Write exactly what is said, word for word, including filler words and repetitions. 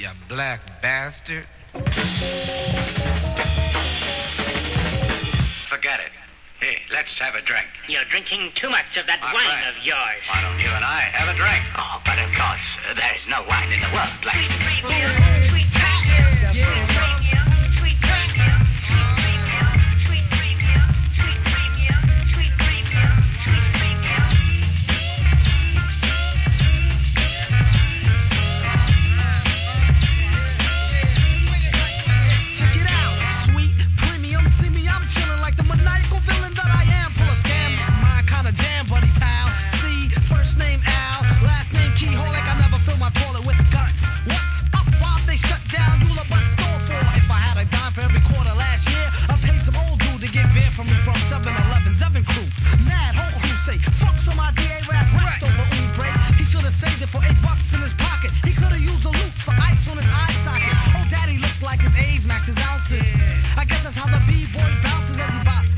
you black bastard. Forget it. Here, let's have a drink. You're drinking too much of that My wine friend, of yours. Why don't you and I have a drink? Oh, but of course, uh, there's no wine in the world like